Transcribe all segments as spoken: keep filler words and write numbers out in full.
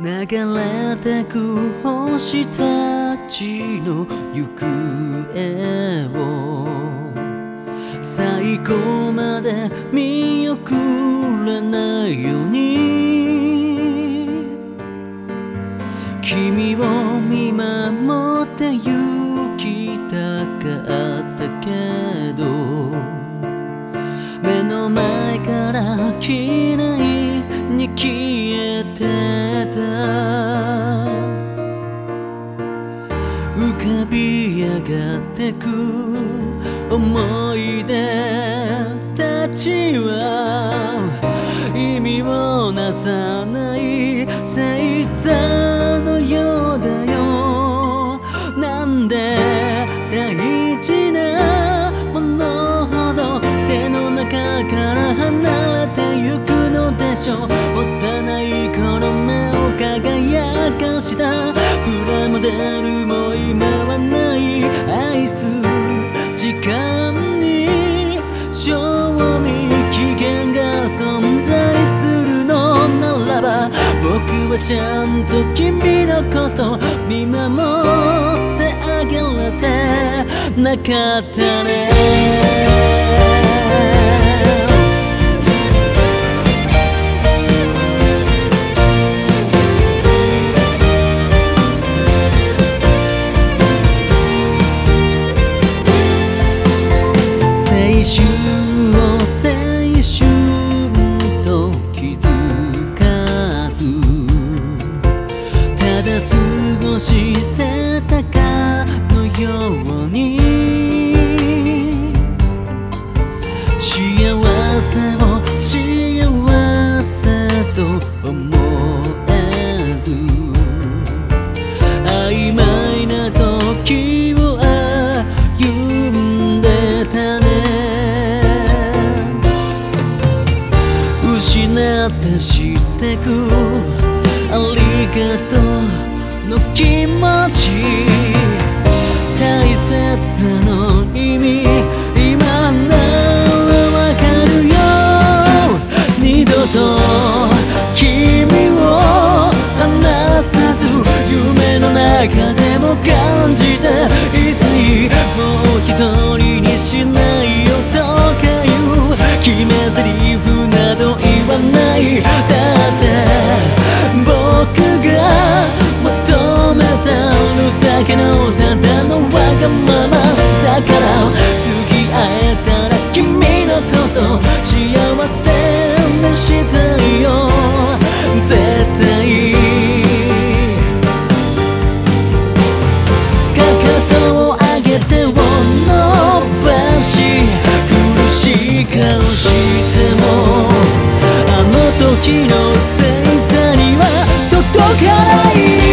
流れてく星たちの行方を最後まで見送らないように君を見守って行きたかったけど目の前から綺麗に消えてた浮かび上がってく思い出たちは意味をなさない星座のようだよなんで大事なものほど手の中から離れてゆくのでしょう幼い頃目を輝かしたプラモデルも今はない愛す時間に賞味期限が存在するのならば僕はちゃんと君のこと見守ってあげれてなかったね青春を青春と気づかずただ過ごしてたかのように幸せを幸せと思えず曖昧な時を歩んでたね失って知ってくありがとうの気持ち大切さの意味今ならわかるよ二度と君を離さず夢の中でも感じていたいもう一人にしないよとかいう決め台詞など言わないだって僕が求めてるだけのただのわがままだから次会えたら君のこと幸せにしたいよ絶対かかとを上げてを伸ばし苦しい顔してもあの時の星座には届かない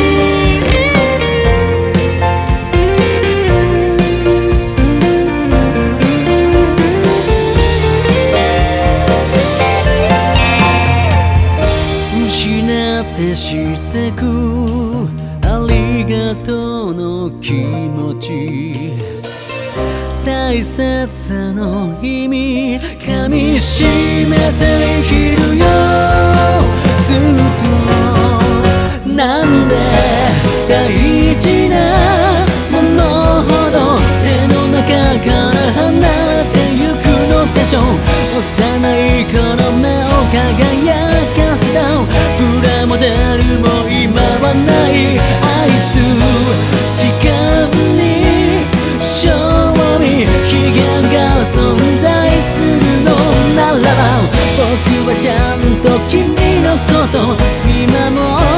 失って知ってくありがとうの気持ち大切さの意味噛みしめて生きるよずっとなんで大事なものほど手の中から離れてゆくのでしょう幼い頃目を輝かしたプラモデルも今はない愛す時間に賞味期限が存在するのならば僕はちゃんと君のこと見守る